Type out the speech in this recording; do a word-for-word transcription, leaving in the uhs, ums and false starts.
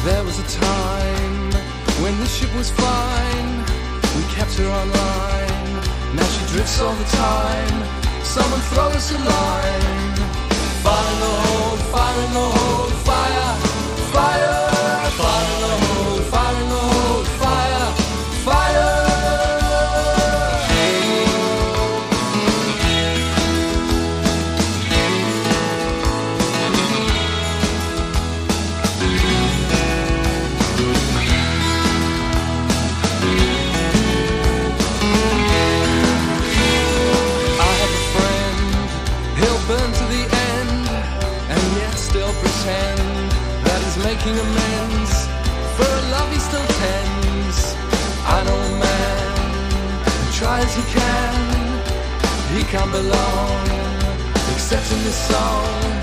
There was a time when the ship was fine. We kept her online. Now she drifts all the time. Someone throw us a line. Fire in the hold, fire in the hold, fire, fire, fire in the hold, fire in the hold, fire, fire. Making amends for a love he still tends. I know a man who tries he can. He can't belong except in this song.